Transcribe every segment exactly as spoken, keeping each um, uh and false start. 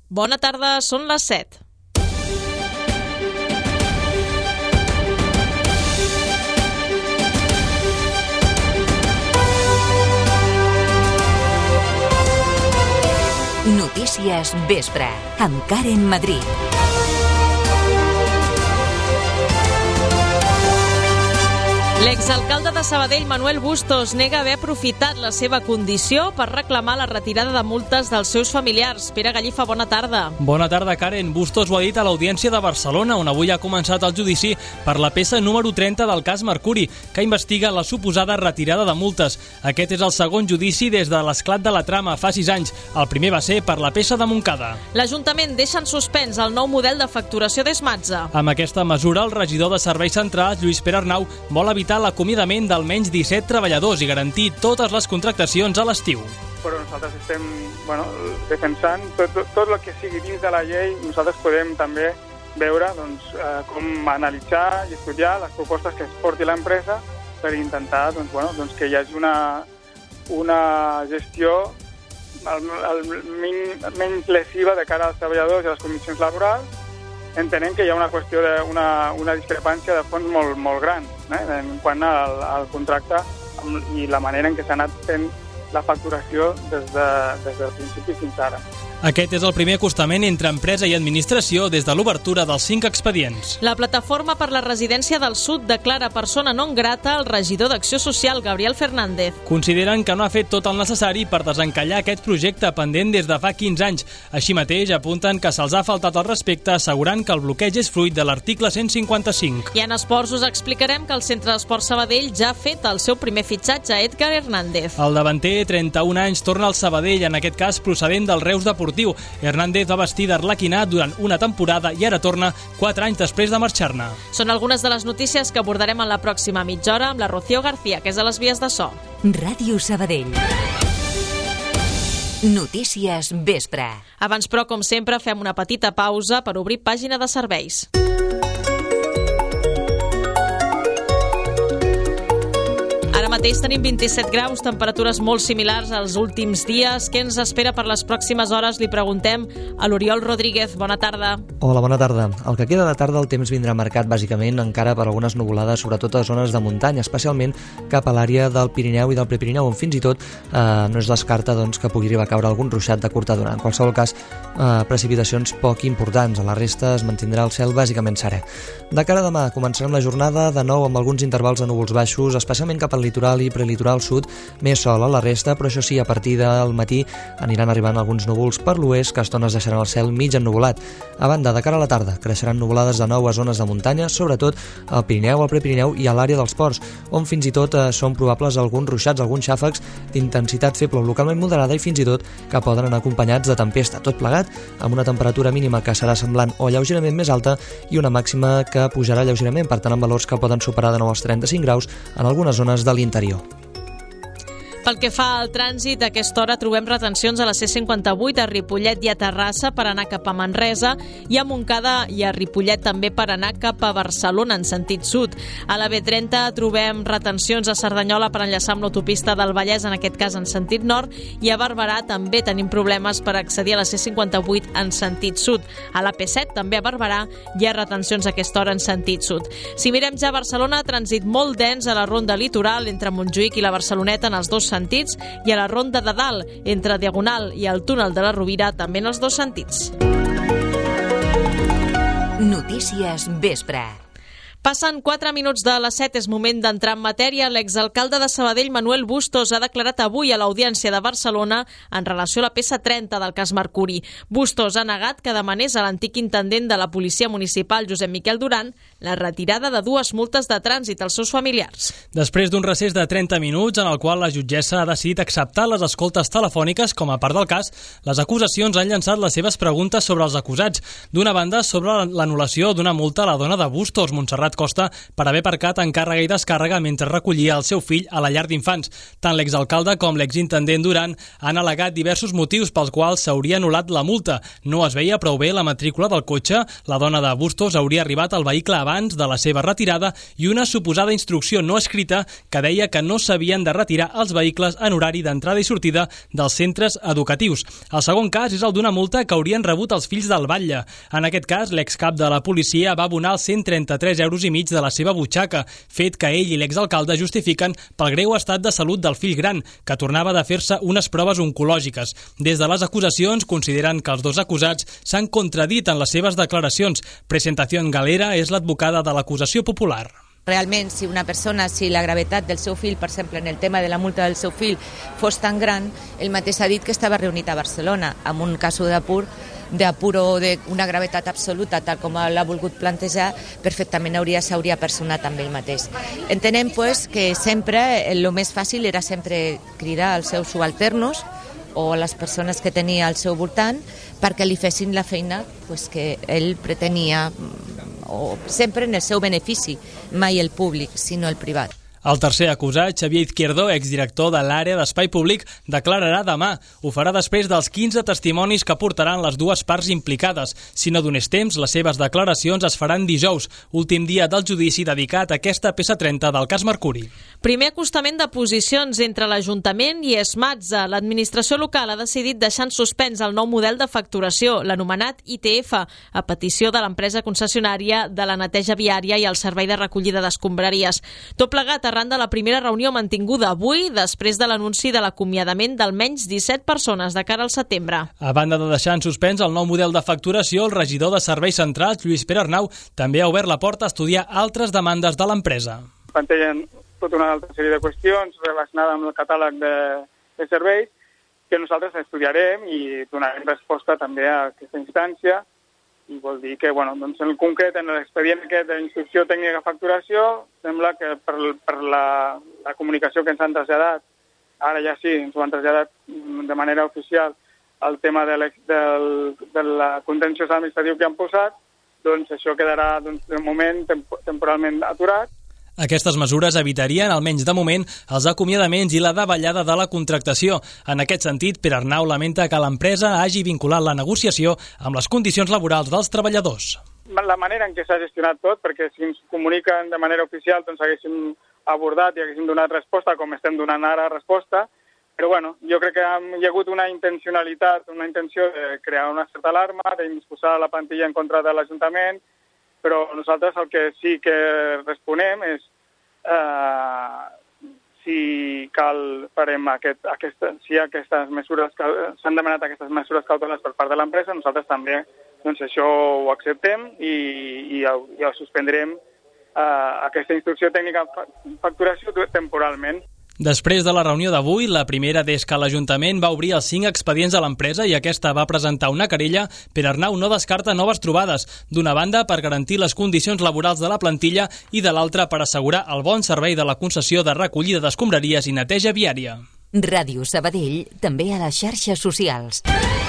Bona tarda, són les set. Notícies Vespre, amb Karen Madrid. L'exalcalde de Sabadell, Manuel Bustos, nega haver aprofitat la seva condició per reclamar la retirada de multes dels seus familiars. Pere Gallifa, bona tarda. Bona tarda, Karen. Bustos ho ha dit a l'Audiència de Barcelona, on avui ha començat el judici per la peça número trenta del cas Mercuri, que investiga la suposada retirada de multes. Aquest és el segon judici des de l'esclat de la trama fa sis anys. El primer va ser per la peça de Montcada. L'Ajuntament deixa en suspens el nou model de facturació d'Esmatza. Amb aquesta mesura, el regidor de Serveis Centrals, Lluís Pere Arnau, vol evitar l'acomiadament d'almenys disset treballadors i garantir totes les contractacions a l'estiu. Però nosaltres estem bueno, defensant tot, tot, tot el que sigui dins de la llei. Nosaltres podem també veure doncs, eh, com analitzar i estudiar les propostes que es porti l'empresa per intentar doncs, bueno, doncs que hi hagi una, una gestió el, el, el menys lesiva de cara als treballadors i a les condicions laborals, entenent que hi ha una qüestió de una, una discrepància de fons molt, molt gran eh, en quant al, al contracte i la manera en què s'ha anat fent la facturació des, de, des del principi fins ara. Aquest és el primer acostament entre empresa i administració des de l'obertura dels cinc expedients. La Plataforma per la Residència del Sud declara persona non grata al regidor d'Acció Social, Gabriel Fernández. Consideren que no ha fet tot el necessari per desencallar aquest projecte pendent des de fa quinze anys. Així mateix, apunten que se'ls ha faltat el respecte assegurant que el bloqueig és fruit de l'article cent cinquanta-cinc. I en esports us explicarem que el Centre d'Esports Sabadell ja ha fet el seu primer fitxatge a Edgar Hernández. El davanter, trenta-un anys, torna al Sabadell, en aquest cas procedent del Reus Deportiu. Hernández va vestir d'arlequinat durant una temporada i ara torna quatre anys després de marxar-ne. Són algunes de les notícies que abordarem en la pròxima mitja hora amb la Rocío García, que és a les vies de so. Ràdio Sabadell. Notícies Vespre. Abans, però, com sempre, fem una petita pausa per obrir pàgina de serveis. Ara mateix tenim vint-i-set graus, temperatures molt similars als últims dies. Què ens espera per les pròximes hores? Li preguntem a l'Oriol Rodríguez. Bona tarda. Hola, bona tarda. El que queda de tarda el temps vindrà marcat bàsicament encara per algunes nuvolades, sobretot a zones de muntanya, especialment cap a l'àrea del Pirineu i del Prepirineu, on fins i tot eh, no es descarta doncs, que pugui arribar a caure algun ruixat de curta durada. En qualsevol cas, eh, precipitacions poc importants. A la resta es mantindrà el cel bàsicament serè. De cara a demà començarem la jornada de nou amb alguns intervals de núvols baixos, especialment cap al litoral i prelitoral sud, més sol a la resta, però això sí, a partir del matí aniran arribant alguns núvols per l'oest que a estones deixaran el cel mig ennuvolat. A banda, de cara a la tarda, creixeran nuvolades de nou a zones de muntanya, sobretot al Pirineu, al Prepirineu i a l'àrea dels ports, on fins i tot eh, són probables alguns ruixats, alguns xàfecs d'intensitat feble o localment moderada i fins i tot que poden anar acompanyats de tempesta. Tot plegat amb una temperatura mínima que serà semblant o lleugerament més alta i una màxima que pujarà lleugerament, per tant amb valors que poden superar de nou els trenta-cinc graus en algunes zones de l'interior. Pel que fa al trànsit, a aquesta hora trobem retencions a la C cinquanta-vuit, a Ripollet i a Terrassa per anar cap a Manresa i a Montcada i a Ripollet també per anar cap a Barcelona en sentit sud. A la B trenta trobem retencions a Cerdanyola per enllaçar amb l'autopista del Vallès, en aquest cas en sentit nord, i a Barberà també tenim problemes per accedir a la C cinquanta-vuit en sentit sud. A la P set, també a Barberà, hi ha retencions a aquesta hora en sentit sud. Si mirem ja a Barcelona, trànsit molt dens a la ronda litoral entre Montjuïc i la Barceloneta en els dos sentits i a la ronda de dalt entre Diagonal i el túnel de la Rovira també en els dos sentits. Notícies Vespre. Passen quatre minuts de les set, és moment d'entrar en matèria. L'exalcalde de Sabadell, Manuel Bustos, ha declarat avui a l'Audiència de Barcelona en relació a la peça trenta del cas Mercuri. Bustos ha negat que demanés a l'antic intendent de la Policia Municipal, Josep Miquel Duran, la retirada de dues multes de trànsit als seus familiars. Després d'un recés de trenta minuts en el qual la jutgessa ha decidit acceptar les escoltes telefòniques com a part del cas, les acusacions han llançat les seves preguntes sobre els acusats. D'una banda, sobre l'anul·lació d'una multa a la dona de Bustos, Montserrat Montserrat Costa per haver aparcat en càrrega i descàrrega mentre recollia el seu fill a la llar d'infants. Tant l'exalcalde com l'exintendent Duran han al·legat diversos motius pels quals s'hauria anul·lat la multa. No es veia prou bé la matrícula del cotxe, la dona de Bustos hauria arribat al vehicle abans de la seva retirada i una suposada instrucció no escrita que deia que no s'havien de retirar els vehicles en horari d'entrada i sortida dels centres educatius. El segon cas és el d'una multa que haurien rebut els fills del Batlle. En aquest cas, l'excap de la policia va abonar els cent trenta-tres euros i mig de la seva butxaca, fet que ell i l'exalcalde justifiquen pel greu estat de salut del fill gran, que tornava de fer-se unes proves oncològiques. Des de les acusacions consideren que els dos acusats s'han contradit en les seves declaracions. Presentación Galera és l'advocada de l'acusació popular. Realment, si una persona, si la gravetat del seu fill, per exemple, en el tema de la multa del seu fill, fos tan gran, ell mateix ha dit que estava reunit a Barcelona, amb un cas d'apur, d'apur o d'una gravetat absoluta, tal com l'ha volgut plantejar, perfectament hauria s'hauria personat amb ell mateix. Entenem pues, que sempre, el més fàcil era sempre cridar als seus subalternos o a les persones que tenia al seu voltant perquè li fessin la feina pues, que ell pretenia, o sempre en el seu benefici, mai el públic, sinó el privat. El tercer acusat, Xavier Izquierdo, exdirector de l'àrea d'Espai Públic, declararà demà. Ho farà després dels quinze testimonis que portaran les dues parts implicades. Si no donés temps, les seves declaracions es faran dijous, últim dia del judici dedicat a aquesta peça trenta del cas Mercuri. Primer acostament de posicions entre l'Ajuntament i Esmatza. L'administració local ha decidit deixar en suspens el nou model de facturació, l'anomenat I T F, a petició de l'empresa concessionària de la neteja viària i el servei de recollida d'escombraries. Tot plegat arran de la primera reunió mantinguda avui, després de l'anunci de l'acomiadament d'almenys disset persones de cara al setembre. A banda de deixar en suspens el nou model de facturació, el regidor de Serveis Centrals, Lluís Pere Arnau, també ha obert la porta a estudiar altres demandes de l'empresa. Plantegen tota una altra sèrie de qüestions relacionades amb el catàleg de, de serveis que nosaltres estudiarem i donarem resposta també a aquesta instància. I vol dir que, bueno, doncs en concret, en l'expedient aquest d'instrucció tècnica de facturació, sembla que per, per la, la comunicació que ens han traslladat, ara ja sí, ens ho han traslladat de manera oficial, el tema de, del, de la contenciós administratiu que han posat, doncs això quedarà doncs, de moment temp temporalment aturat. Aquestes mesures evitarien, almenys de moment, els acomiadaments i la davallada de la contractació. En aquest sentit, Pere Arnau lamenta que l'empresa hagi vinculat la negociació amb les condicions laborals dels treballadors. La manera en què s'ha gestionat tot, perquè si ens comuniquen de manera oficial doncs haguéssim abordat i haguéssim donat resposta com estem donant ara resposta, però bueno, jo crec que hi ha hagut una intencionalitat, una intenció de crear una certa alarma, d'imposar la plantilla en contra de l'Ajuntament, però nosaltres el que sí que responem és eh, si cal farem aquest, aquesta, si aquestes mesures s'han demanat aquestes mesures cautelars per part de l'empresa, nosaltres també doncs això ho acceptem i, i, i ho suspendrem eh, aquesta instrucció tècnica de facturació temporalment. Després de la reunió d'avui, la primera des que l'Ajuntament va obrir els cinc expedients a l'empresa i aquesta va presentar una querella, Pere Arnau no descarta noves trobades, d'una banda per garantir les condicions laborals de la plantilla i de l'altra per assegurar el bon servei de la concessió de recollida d'escombraries i neteja viària. Ràdio Sabadell, també a les xarxes socials.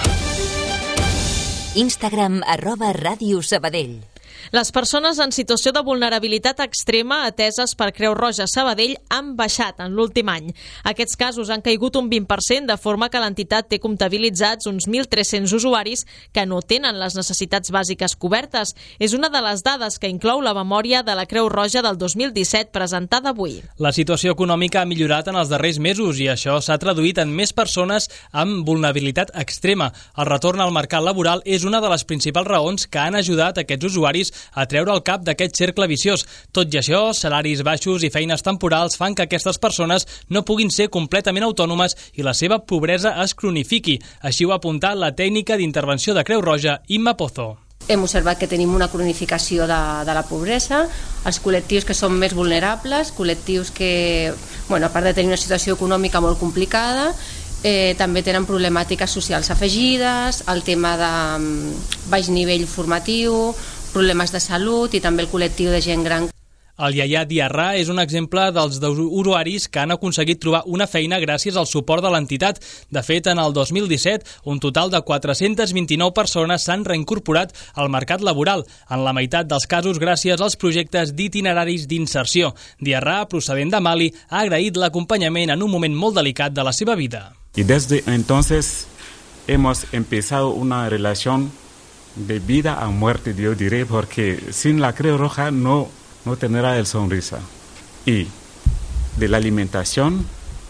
Instagram arroba Ràdio Sabadell. Les persones en situació de vulnerabilitat extrema ateses per Creu Roja Sabadell han baixat en l'últim any. Aquests casos han caigut un vint per cent, de forma que l'entitat té comptabilitzats uns mil tres-cents usuaris que no tenen les necessitats bàsiques cobertes. És una de les dades que inclou la memòria de la Creu Roja del dos mil disset presentada avui. La situació econòmica ha millorat en els darrers mesos i això s'ha traduït en més persones amb vulnerabilitat extrema. El retorn al mercat laboral és una de les principals raons que han ajudat aquests usuaris a treure el cap d'aquest cercle viciós. Tot i això, salaris baixos i feines temporals fan que aquestes persones no puguin ser completament autònomes i la seva pobresa es cronifiqui. Així ho ha apuntat la tècnica d'intervenció de Creu Roja, Imma Pozo. Hem observat que tenim una cronificació de, de la pobresa, els col·lectius que són més vulnerables, col·lectius que, bueno, a part de tenir una situació econòmica molt complicada, eh, també tenen problemàtiques socials afegides, el tema de baix nivell formatiu, problemes de salut i també el col·lectiu de gent gran. El Yaya Diarra és un exemple dels usuaris que han aconseguit trobar una feina gràcies al suport de l'entitat. De fet, en el dos mil disset, un total de quatre-centes vint-i-nou persones s'han reincorporat al mercat laboral, en la meitat dels casos gràcies als projectes d'itineraris d'inserció. Diarra, procedent de Mali, ha agraït l'acompanyament en un moment molt delicat de la seva vida. Y desde entonces hemos empezado una relación de vida a muerte, yo diré, porque sin la Creu Roja no no tendrá el sonrisa. Y de la alimentación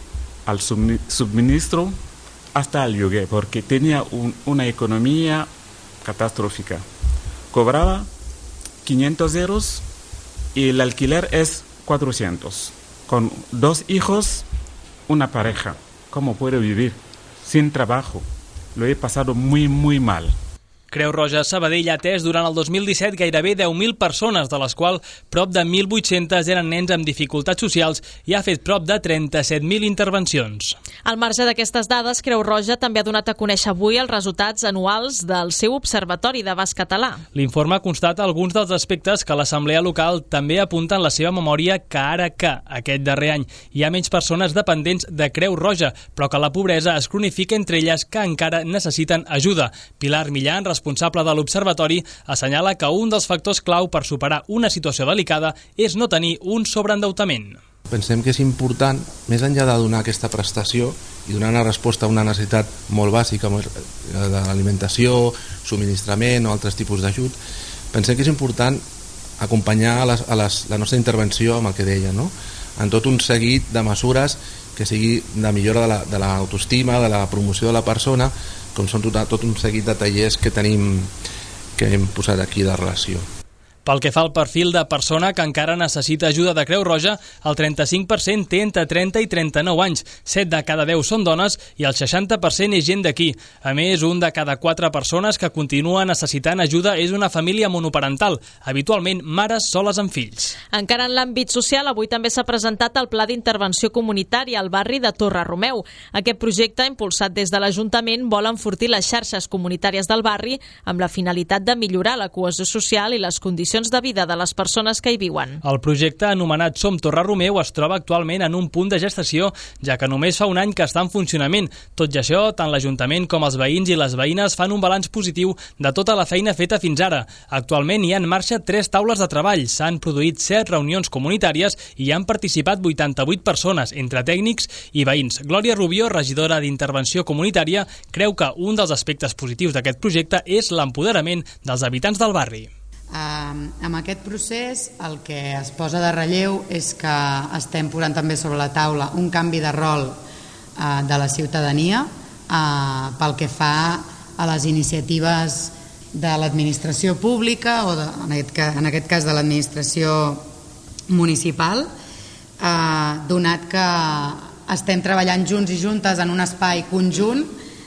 al suministro hasta el yogué, porque tenía un, una economía catastrófica. Cobraba quinientos euros y el alquiler es cuatrocientos. Con dos hijos, una pareja. ¿Cómo puedo vivir? Sin trabajo. Lo he pasado muy, muy mal. Creu Roja Sabadell ha atès durant el dos mil disset gairebé deu mil persones, de les quals prop de mil vuit-cents eren nens amb dificultats socials i ha fet prop de trenta-set mil intervencions. Al marge d'aquestes dades, Creu Roja també ha donat a conèixer avui els resultats anuals del seu Observatori de Basc Català. L'informe constata alguns dels aspectes que l'Assemblea Local també apunta en la seva memòria que ara que, aquest darrer any, hi ha menys persones dependents de Creu Roja, però que la pobresa es cronifica entre elles que encara necessiten ajuda. Pilar Millán, responsable de l'Observatori, assenyala que un dels factors clau per superar una situació delicada és no tenir un sobreendeutament. Pensem que és important, més enllà de donar aquesta prestació i donar una resposta a una necessitat molt bàsica de l'alimentació, subministrament o altres tipus d'ajut, pensem que és important acompanyar a les, a les, la nostra intervenció amb el que deia, no? En tot un seguit de mesures que sigui de millora de l'autoestima, la, de la promoció de la persona, com són tot, tot un seguit de tallers que tenim, que hem posat aquí de relació. Pel que fa al perfil de persona que encara necessita ajuda de Creu Roja, el trenta-cinc per cent té entre trenta i trenta-nou anys, set de cada deu són dones i el seixanta per cent és gent d'aquí. A més, un de cada quatre persones que continua necessitant ajuda és una família monoparental, habitualment mares soles amb fills. Encara en l'àmbit social, avui també s'ha presentat el Pla d'Intervenció Comunitària al barri de Torre Romeu. Aquest projecte, impulsat des de l'Ajuntament, vol enfortir les xarxes comunitàries del barri amb la finalitat de millorar la cohesió social i les condicions de vida de les persones que hi viuen. El projecte, anomenat Som Torre Romeu, es troba actualment en un punt de gestació, ja que només fa un any que està en funcionament. Tot i això, tant l'Ajuntament com els veïns i les veïnes fan un balanç positiu de tota la feina feta fins ara. Actualment hi ha en marxa tres taules de treball, s'han produït set reunions comunitàries i hi han participat vuitanta-vuit persones, entre tècnics i veïns. Glòria Rubió, regidora d'Intervenció Comunitària, creu que un dels aspectes positius d'aquest projecte és l'empoderament dels habitants del barri. Uh, amb aquest procés el que es posa de relleu és que estem posant també sobre la taula un canvi de rol uh, de la ciutadania uh, pel que fa a les iniciatives de l'administració pública o de, en, aquest, en aquest cas de l'administració municipal, uh, donat que estem treballant junts i juntes en un espai conjunt.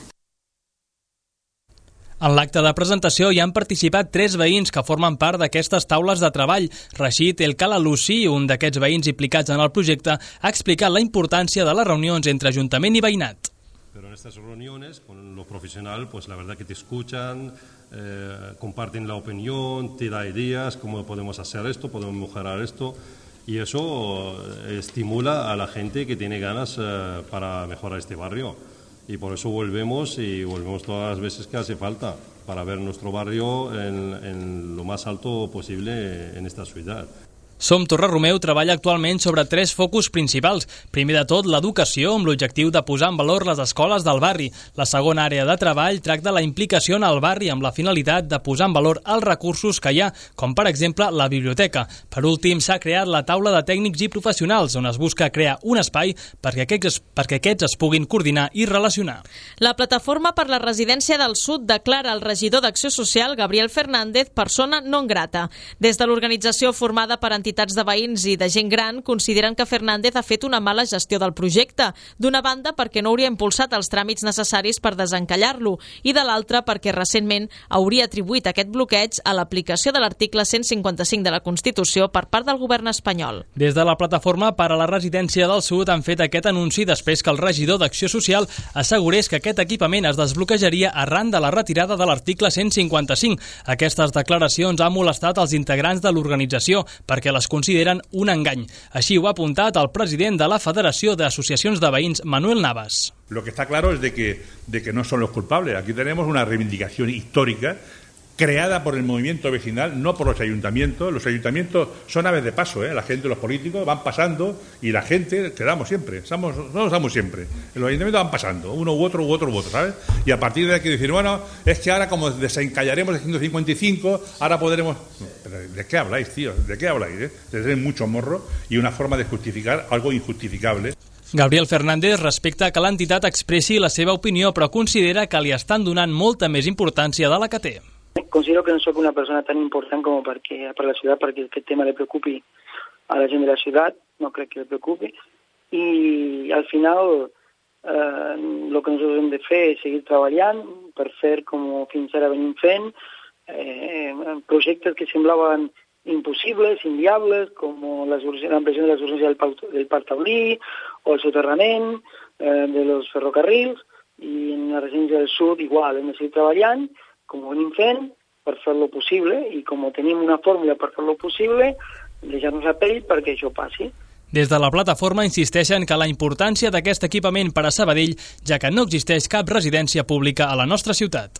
En l'acte de presentació hi han participat tres veïns que formen part d'aquestes taules de treball. Rashid El Kalalusi, un d'aquests veïns implicats en el projecte, ha explicat la importància de les reunions entre Ajuntament i veïnat. Pero en estas reuniones, con lo profesional, pues la verdad que te escuchan, eh, comparten la opinión, te da ideas, cómo podemos hacer esto, podemos mejorar esto, y eso estimula a la gente que tiene ganas eh, para mejorar este barrio. Y por eso volvemos y volvemos todas las veces que hace falta para ver nuestro barrio en, en lo más alto posible en esta ciudad. Som Torre Romeu treballa actualment sobre tres focus principals. Primer de tot, l'educació, amb l'objectiu de posar en valor les escoles del barri. La segona àrea de treball tracta la implicació en el barri amb la finalitat de posar en valor els recursos que hi ha, com per exemple la biblioteca. Per últim, s'ha creat la taula de tècnics i professionals, on es busca crear un espai perquè aquests, perquè aquests es puguin coordinar i relacionar. La Plataforma per la Residència del Sud declara el regidor d'Acció Social, Gabriel Fernández, persona non grata. Des de l'organització formada per entitats de veïns i de gent gran consideren que Fernández ha fet una mala gestió del projecte. D'una banda, perquè no hauria impulsat els tràmits necessaris per desencallar-lo i de l'altra, perquè recentment hauria atribuït aquest bloqueig a l'aplicació de l'article cent cinquanta-cinc de la Constitució per part del govern espanyol. Des de la Plataforma per a la Residència del Sud han fet aquest anunci després que el regidor d'Acció Social assegurés que aquest equipament es desbloquejaria arran de la retirada de l'article cent cinquanta-cinc. Aquestes declaracions han molestat els integrants de l'organització perquè la les consideren un engany. Així ho ha apuntat el president de la Federació d'Associacions de Veïns, Manuel Navas. Lo que está claro es de que, de que no son los culpables. Aquí tenemos una reivindicación histórica creada por el movimiento vecinal, no por los ayuntamientos. Los ayuntamientos son aves de paso, ¿eh? La gente, los políticos van pasando y la gente quedamos siempre, estamos, no estamos siempre. Los ayuntamientos van pasando, uno u otro u otro u otro, ¿sabes? Y a partir de aquí decir, bueno, es que ahora como desencallaremos de ciento cincuenta y cinco, ahora podremos... ¿Pero ¿de qué habláis, tío? ¿De qué habláis? Eh? Tenéis mucho morro y una forma de justificar algo injustificable. Gabriel Fernández respecta que l'entitat expressi la seva opinió, però considera que li estan donant molta més importància de la que té. Considero que no soy una persona tan importante como para, que, para la ciudad, para que este tema le preocupe a la gente de la ciudad, no creo que le preocupe. Y al final eh, lo que nosotros hem de fer és seguir treballant per fer, com fins ara venim fent, eh, projectes que semblaven imposibles, inviables, com l'ampliació de les urgències del, del Parc Taulí o el soterrament eh, de los ferrocarrils, i en la residència del sud igual, hem de seguir treballant com ho venim fent per fer-lo possible, i com tenim una fórmula per fer-lo possible, deixar-nos a pell perquè això passi. Des de la plataforma insisteixen que la importància d'aquest equipament per a Sabadell, ja que no existeix cap residència pública a la nostra ciutat.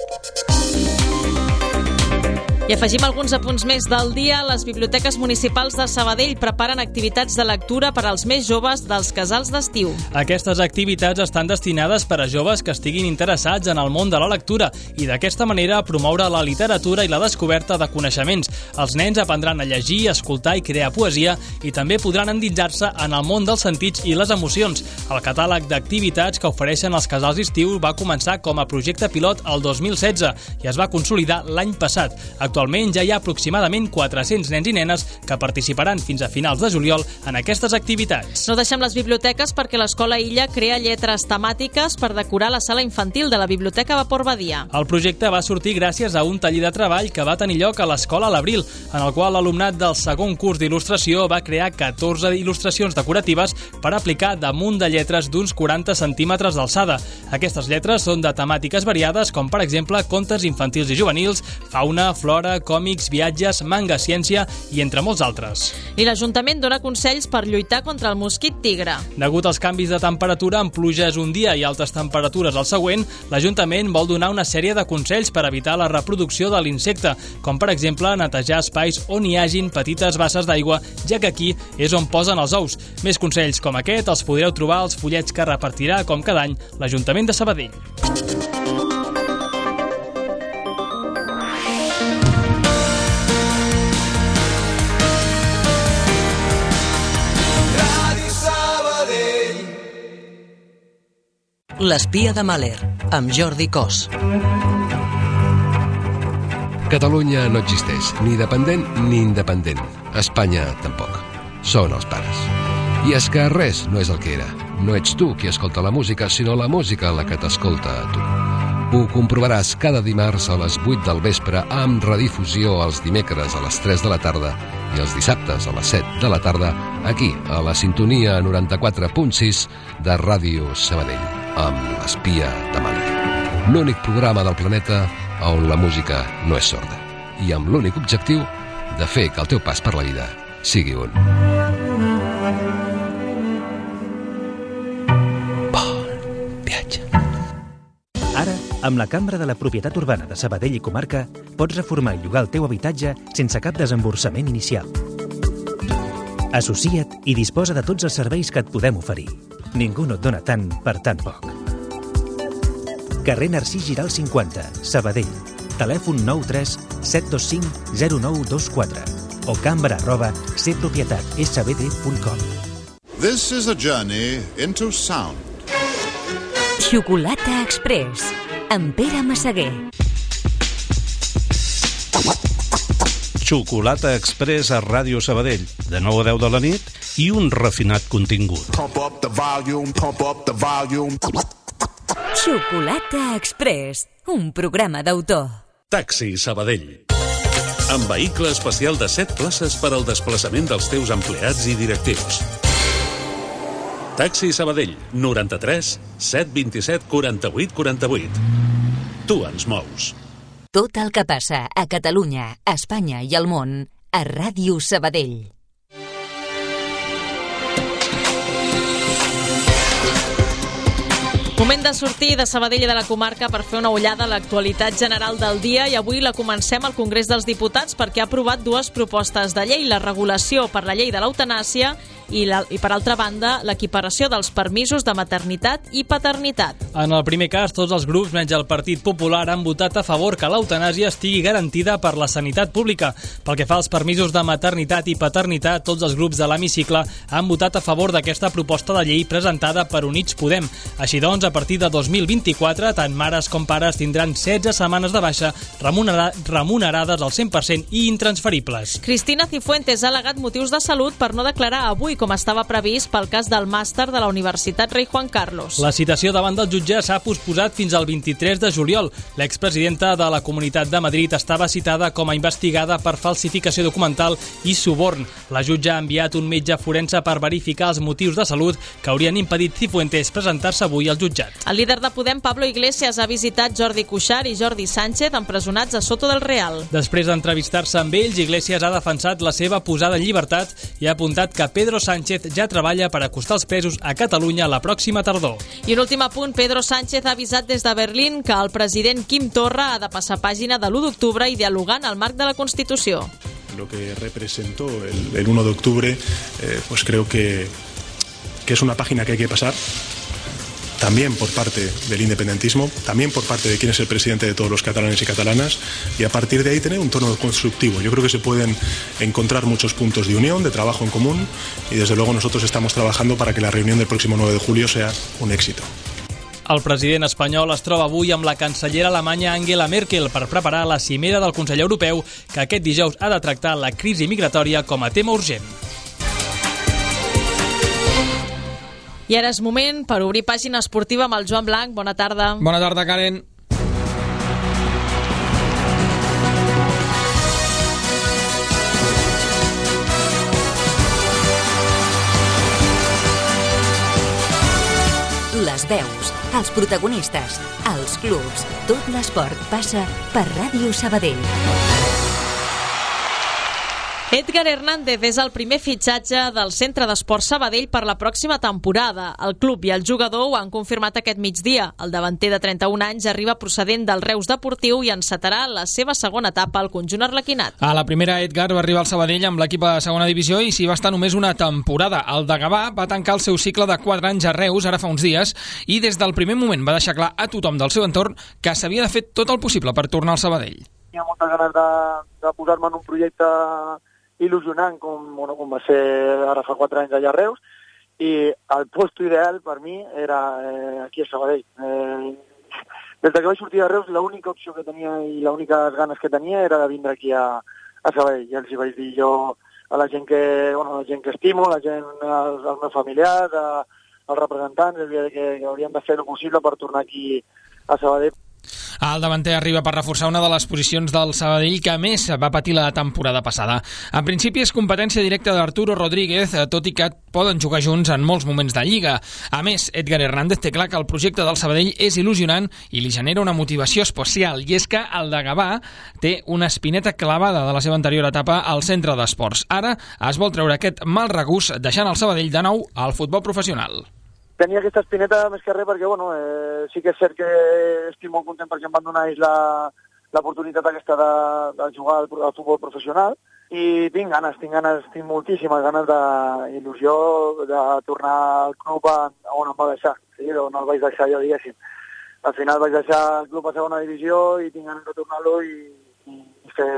I afegim alguns apunts més del dia. Les biblioteques municipals de Sabadell preparen activitats de lectura per als més joves dels casals d'estiu. Aquestes activitats estan destinades per a joves que estiguin interessats en el món de la lectura i d'aquesta manera promoure la literatura i la descoberta de coneixements. Els nens aprendran a llegir, escoltar i crear poesia i també podran endinsar-se en el món dels sentits i les emocions. El catàleg d'activitats que ofereixen els casals d'estiu va començar com a projecte pilot el dos mil setze i es va consolidar l'any passat. Actualment ja hi ha aproximadament quatre-cents nens i nenes que participaran fins a finals de juliol en aquestes activitats. No deixem les biblioteques perquè l'Escola Illa crea lletres temàtiques per decorar la sala infantil de la Biblioteca Vapor Badia. El projecte va sortir gràcies a un taller de treball que va tenir lloc a l'Escola a l'Abril, en el qual l'alumnat del segon curs d'il·lustració va crear catorze il·lustracions decoratives per aplicar damunt de lletres d'uns quaranta centímetres d'alçada. Aquestes lletres són de temàtiques variades, com per exemple contes infantils i juvenils, fauna, flora, còmics, viatges, manga, ciència i entre molts altres. I l'Ajuntament dona consells per lluitar contra el mosquit tigre. Degut als canvis de temperatura, amb pluges un dia i altes temperatures al següent, l'Ajuntament vol donar una sèrie de consells per evitar la reproducció de l'insecte, com per exemple netejar espais on hi hagin petites basses d'aigua, ja que aquí és on posen els ous. Més consells com aquest els podreu trobar als fullets que repartirà, com cada any, l'Ajuntament de Sabadell. L'espia de Mahler, amb Jordi Cos. Catalunya no existeix, ni dependent ni independent. Espanya tampoc. Són els pares. I és que res no és el que era. No ets tu qui escolta la música, sinó la música la que t'escolta a tu. Ho comprovaràs cada dimarts a les vuit del vespre amb redifusió els dimecres a les tres de la tarda i els dissabtes a les set de la tarda aquí, a la sintonia noranta-quatre punt sis de Ràdio Sabadell, amb l'espia de Mahler. L'únic programa del planeta on la música no és sorda i amb l'únic objectiu de fer que el teu pas per la vida sigui un bon viatge. Ara, amb la Cambra de la Propietat Urbana de Sabadell i Comarca, pots reformar i llogar el teu habitatge sense cap desemborsament inicial. Associa't i disposa de tots els serveis que et podem oferir. Ningú no et dona tant per tan poc. Carrer Narcís Giral cinquanta, Sabadell. Telèfon nou tres set dos cinc zero nou dos quatre o cambra arroba cpropietat.sbd punt com. This is a journey into sound. Xocolata Express, amb Pere Massaguer. Xocolata Express a Ràdio Sabadell, de nou a deu de la nit i un refinat contingut. Pump up the volume, pump up the volume. Xocolata Express, un programa d'autor. Taxi Sabadell. Amb vehicle especial de set places per al desplaçament dels teus empleats i directius. Taxi Sabadell, noranta-tres set vint-i-set quaranta-vuit quaranta-vuit. Tu ens mous. Tot el que passa a Catalunya, a Espanya i al món a Ràdio Sabadell. Moment de sortir de Sabadell i de la comarca per fer una ullada a l'actualitat general del dia, i avui la comencem al Congrés dels Diputats perquè ha aprovat dues propostes de llei, la regulació per la llei de l'eutanàsia i, la, i per altra banda, l'equiparació dels permisos de maternitat i paternitat. En el primer cas, tots els grups, menys el Partit Popular, han votat a favor que l'eutanàsia estigui garantida per la sanitat pública. Pel que fa als permisos de maternitat i paternitat, tots els grups de l'hemicicle han votat a favor d'aquesta proposta de llei presentada per Units Podem. Així doncs, a partir de dos mil vint-i-quatre, tant mares com pares tindran setze setmanes de baixa remunera- remunerades al cent per cent i intransferibles. Cristina Cifuentes ha al·legat motius de salut per no declarar avui, com estava previst pel cas del màster de la Universitat Rei Juan Carlos. La citació davant del jutge s'ha posposat fins al vint-i-tres de juliol. L'expresidenta de la Comunitat de Madrid estava citada com a investigada per falsificació documental i suborn. La jutge ha enviat un metge forense per verificar els motius de salut que haurien impedit Cifuentes presentar-se avui al jutjat. El líder de Podem, Pablo Iglesias, ha visitat Jordi Cuixart i Jordi Sánchez, empresonats a Soto del Real. Després d'entrevistar-se amb ells, Iglesias ha defensat la seva posada en llibertat i ha apuntat que Pedro Sánchez ja treballa per acostar els presos a Catalunya la pròxima tardor. I un últim apunt, Pedro Sánchez ha avisat des de Berlín que el president Quim Torra ha de passar pàgina de l'u d'octubre i dialogar en el marc de la Constitució. Lo que representó el, el uno de octubre, eh, pues creo que, que es una página que hay que pasar. También por parte del independentismo, también por parte de quien es el presidente de todos los catalanes y catalanas, y a partir de ahí tener un tono constructivo. Yo creo que se pueden encontrar muchos puntos de unión, de trabajo en común, y desde luego nosotros estamos trabajando para que la reunión del próximo nueve de julio sea un éxito. El president espanyol es troba avui amb la cancellera alemanya Angela Merkel per preparar la cimera del Consell Europeu, que aquest dijous ha de tractar la crisi migratòria com a tema urgent. I ara és moment per obrir pàgina esportiva amb el Joan Blanc. Bona tarda. Bona tarda, Karen. Les veus, els protagonistes, els clubs, tot l'esport passa per Ràdio Sabadell. Edgar Hernández és el primer fitxatge del Centre d'Esport Sabadell per la pròxima temporada. El club i el jugador ho han confirmat aquest migdia. El davanter de trenta-un anys arriba procedent del Reus Deportiu i encetarà la seva segona etapa al conjunt arlequinat. A la primera, Edgar va arribar al Sabadell amb l'equip a segona divisió i s'hi va estar només una temporada. El de Gavà va tancar el seu cicle de quatre anys a Reus, ara fa uns dies, i des del primer moment va deixar clar a tothom del seu entorn que s'havia de fer tot el possible per tornar al Sabadell. Tenia moltes ganes de, de posar-me en un projecte il·lusionant com, bueno, com va ser ara fa quatre anys allà a Reus, i el posto ideal per mi era eh, aquí a Sabadell. Eh, des que vaig sortir de Reus, l'única opció que tenia i l'única ganes que tenia era de vindre aquí a, a Sabadell. I els hi vaig dir jo a la gent que, bueno, la gent que estimo, la gent, als, als meus familiars, a, als representants, que, que hauríem de fer el possible per tornar aquí a Sabadell. El davanter arriba per reforçar una de les posicions del Sabadell que més va patir la temporada passada. En principi és competència directa d'Arturo Rodríguez, tot i que poden jugar junts en molts moments de Lliga. A més, Edgar Hernández té clar que el projecte del Sabadell és il·lusionant i li genera una motivació especial, i és que el de Gavà té una espineta clavada de la seva anterior etapa al centre d'esports. Ara es vol treure aquest mal regust deixant el Sabadell de nou al futbol professional. Tenia aquesta espineta més que res perquè, bueno, eh, sí que és cert que estic molt content perquè em van donar ells l'oportunitat aquesta de, de jugar al, al futbol professional, i tinc ganes, tinc ganes, tinc moltíssimes ganes d'il·lusió de tornar al club a, a on em va deixar, sí, on el vaig deixar jo, diguéssim. Al final vaig deixar el club a segona divisió i tinc ganes de tornar-lo i, i fer,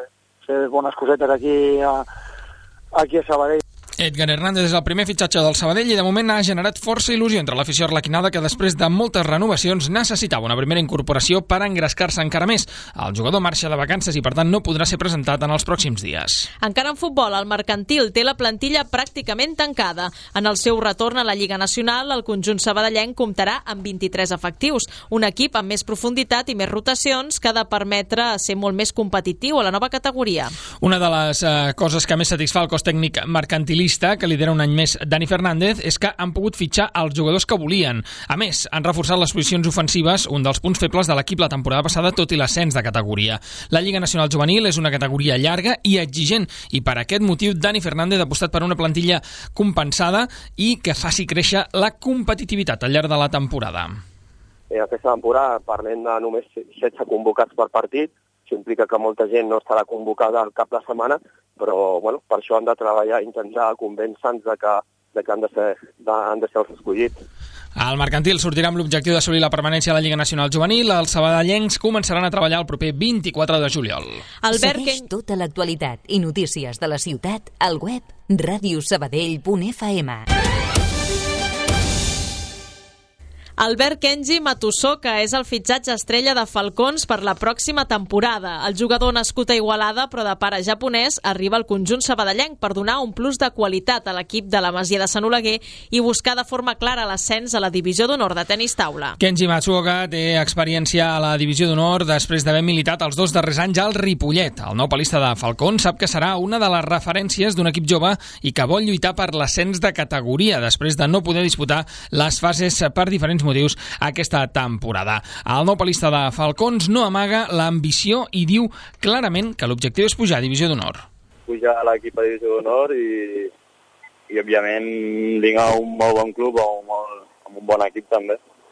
fer bones cosetes aquí a, aquí a Sabadell. Edgar Hernández és el primer fitxatge del Sabadell i de moment ha generat força il·lusió entre l'afició arlequinada, que després de moltes renovacions necessitava una primera incorporació per engrescar-se encara més. El jugador marxa de vacances i per tant no podrà ser presentat en els pròxims dies. Encara en futbol, el Mercantil té la plantilla pràcticament tancada. En el seu retorn a la Lliga Nacional, el conjunt sabadellenc comptarà amb vint-i-tres efectius, un equip amb més profunditat i més rotacions que ha de permetre ser molt més competitiu a la nova categoria. Una de les eh, coses que més satisfà el cos tècnic mercantilista ciclista, que lidera un any més Dani Fernández, és que han pogut fitxar els jugadors que volien. A més, han reforçat les posicions ofensives, un dels punts febles de l'equip la temporada passada, tot i l'ascens de categoria. La Lliga Nacional Juvenil és una categoria llarga i exigent, i per aquest motiu Dani Fernández ha apostat per una plantilla compensada i que faci créixer la competitivitat al llarg de la temporada. Eh, aquesta temporada parlem de només setze convocats per partit, això implica que molta gent no estarà convocada al cap de setmana, però bueno, per això han de treballar, intentar convèncer-nos de que, de que han, de ser, de, han de ser els escollits. El Mercantil sortirà amb l'objectiu d'assolir la permanència a la Lliga Nacional Juvenil. Els sabadellencs començaran a treballar el proper vint-i-quatre de juliol. Albert Segueix Ken... tota l'actualitat i notícies de la ciutat al web radio sabadell punt f m. Albert Kenji Matussoka és el fitxatge estrella de Falcons per la pròxima temporada. El jugador nascut a Igualada, però de pare japonès, arriba al conjunt sabadellenc per donar un plus de qualitat a l'equip de la Masia de Sant Oleguer i buscar de forma clara l'ascens a la divisió d'honor de tenis taula. Kenji Matussoka té experiència a la divisió d'honor després d'haver militat els dos darrers anys al Ripollet. El nou palista de Falcons sap que serà una de les referències d'un equip jove i que vol lluitar per l'ascens de categoria després de no poder disputar les fases per diferents motius aquesta temporada. El nou palista de Falcons no amaga l'ambició i diu clarament que l'objectiu és pujar a divisió d'honor. Pujar a l'equip a divisió d'honor i, i òbviament vinc a un molt bon club o molt, amb un bon equip també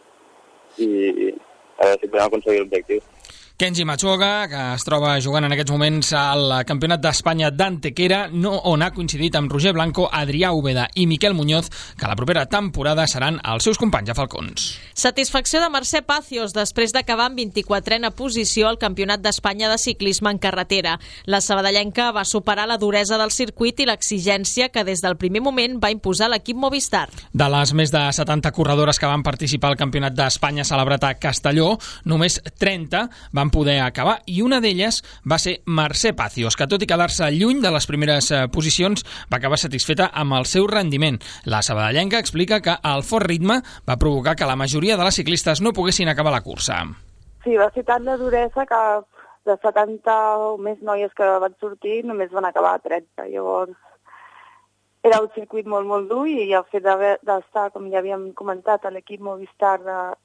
i a veure si podem aconseguir l'objectiu. Kenji Matussoka, que es troba jugant en aquests moments al Campionat d'Espanya d'Antequera, no, on ha coincidit amb Roger Blanco, Adrià Úbeda i Miquel Muñoz, que la propera temporada seran els seus companys a Falcons. Satisfacció de Mercè Pazos després d'acabar en vint-i-quatrena posició al Campionat d'Espanya de ciclisme en carretera. La sabadellenca va superar la duresa del circuit i l'exigència que des del primer moment va imposar l'equip Movistar. De les més de setanta corredores que van participar al Campionat d'Espanya celebrat a Castelló, només trenta van poder acabar i una d'elles va ser Mercè Pazos, que tot i quedar-se lluny de les primeres posicions va acabar satisfeta amb el seu rendiment. La sabadellenca explica que el fort ritme va provocar que la majoria de les ciclistes no poguessin acabar la cursa. Sí, va ser tant la duresa que de setanta o més noies que van sortir només van acabar a trenta. Llavors era un circuit molt, molt dur i el fet d'estar, com ja havíem comentat, a l'equip Movistar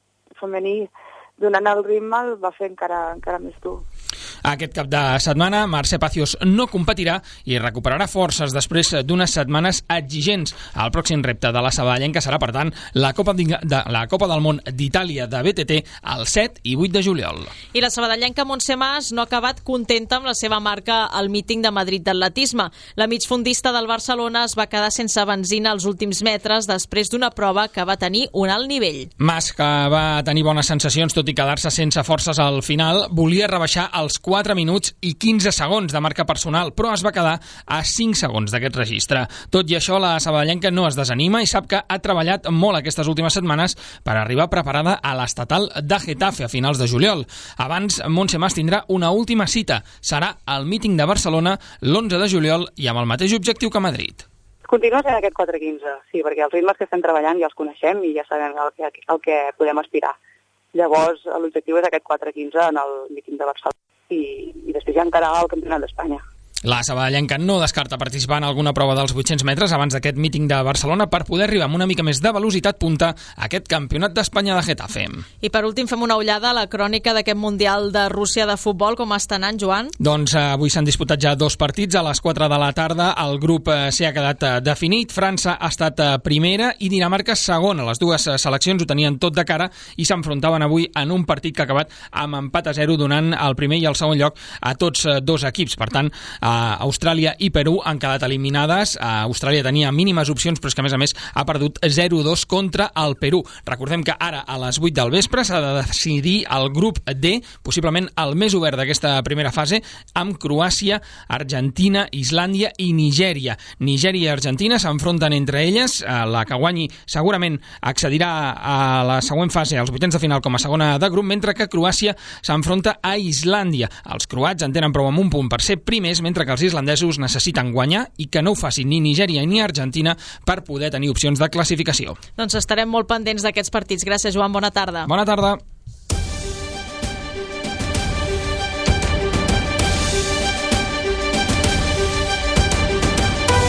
femení donant el ritme el va fer encara, encara més dur. Aquest cap de setmana, Mercè Pazos no competirà i recuperarà forces després d'unes setmanes exigents. El pròxim repte de la sabadellenca serà, per tant, la Copa, de, la Copa del Món d'Itàlia de B T T el set i vuit de juliol. I la sabadellenca Montse Mas no ha acabat contenta amb la seva marca al míting de Madrid d'atletisme. La migfondista del Barcelona es va quedar sense benzina als últims metres després d'una prova que va tenir un alt nivell. Mas, que va tenir bones sensacions tot i quedar-se sense forces al final, volia rebaixar els quatre minuts i quinze segons de marca personal, però es va quedar a cinc segons d'aquest registre. Tot i això, la sabadellenca no es desanima i sap que ha treballat molt aquestes últimes setmanes per arribar preparada a l'estatal de Getafe a finals de juliol. Abans, Montse Mas tindrà una última cita. Serà el míting de Barcelona l'onze de juliol i amb el mateix objectiu que Madrid. Continua sent aquest quatre quinze, sí, perquè els ritmes que estem treballant ja els coneixem i ja sabem el que, el que podem aspirar. Llavors, l'objectiu és aquest quatre quinze en el míting de Barcelona. I, i després ja encara al Campionat d'Espanya. La sabadellenca no descarta participar en alguna prova dels vuit-cents metres abans d'aquest míting de Barcelona per poder arribar amb una mica més de velocitat punta a aquest Campionat d'Espanya de Getafe. I per últim fem una ullada a la crònica d'aquest Mundial de Rússia de futbol. Com està anant, Joan? Doncs eh, avui s'han disputat ja dos partits a les quatre de la tarda. El grup eh, s'hi ha quedat eh, definit. França ha estat eh, primera i Dinamarca segona. Les dues eh, seleccions ho tenien tot de cara i s'enfrontaven avui en un partit que ha acabat amb empat a zero, donant el primer i el segon lloc a tots eh, dos equips. Per tant, eh, Austràlia i Perú han quedat eliminades. Austràlia tenia mínimes opcions, però és que a més a més ha perdut zero dos contra el Perú. Recordem que ara a les vuit del vespre s'ha de decidir el grup D, possiblement el més obert d'aquesta primera fase, amb Croàcia, Argentina, Islàndia i Nigèria. Nigèria i Argentina s'enfronten entre elles. La que guanyi segurament accedirà a la següent fase, als vuitens de final com a segona de grup, mentre que Croàcia s'enfronta a Islàndia. Els croats en tenen prou amb un punt per ser primers, mentre que els islandesos necessiten guanyar i que no ho facin ni Nigèria ni Argentina per poder tenir opcions de classificació. Doncs estarem molt pendents d'aquests partits. Gràcies, Joan. Bona tarda. Bona tarda.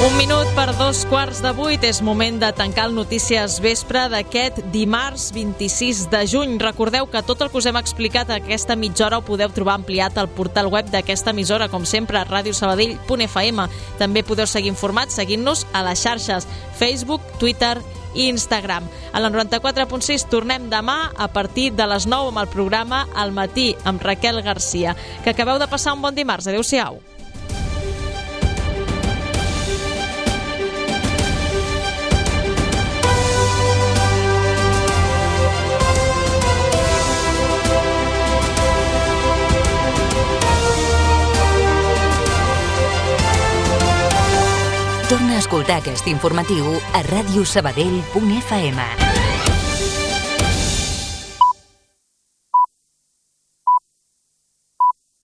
Un minut per dos quarts de vuit. És moment de tancar el Notícies Vespre d'aquest dimarts vint-i-sis de juny. Recordeu que tot el que us hem explicat aquesta mitja hora ho podeu trobar ampliat al portal web d'aquesta emissora, com sempre, a ràdio sabadell punt f m. També podeu seguir informats seguint-nos a les xarxes Facebook, Twitter i Instagram. A la noranta-quatre punt sis tornem demà a partir de les nou amb el programa Al matí amb Raquel Garcia. Que acabeu de passar un bon dimarts. Adéu-siau. Torna a escoltar aquest informatiu a ràdio sabadell punt f m.